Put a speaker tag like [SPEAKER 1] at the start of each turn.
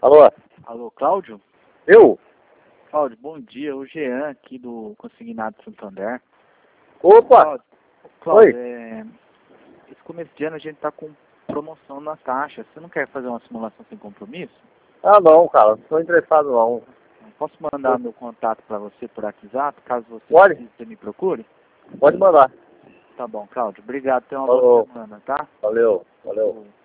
[SPEAKER 1] Alô?
[SPEAKER 2] Alô, Cláudio?
[SPEAKER 1] Eu?
[SPEAKER 2] Cláudio, bom dia. O Jean aqui do Consignado Santander.
[SPEAKER 1] Opa!
[SPEAKER 2] Cláudio,
[SPEAKER 1] Oi.
[SPEAKER 2] esse começo de ano a gente tá com promoção na taxa. Você não quer fazer uma simulação sem compromisso?
[SPEAKER 1] Ah, não, cara. Não estou interessado, não.
[SPEAKER 2] Posso mandar meu contato para você por WhatsApp, caso você
[SPEAKER 1] Pode?
[SPEAKER 2] precise, você me procure?
[SPEAKER 1] Pode mandar.
[SPEAKER 2] Tá bom, Cláudio. Obrigado. Tenha uma
[SPEAKER 1] Falou.
[SPEAKER 2] boa semana, tá?
[SPEAKER 1] Valeu.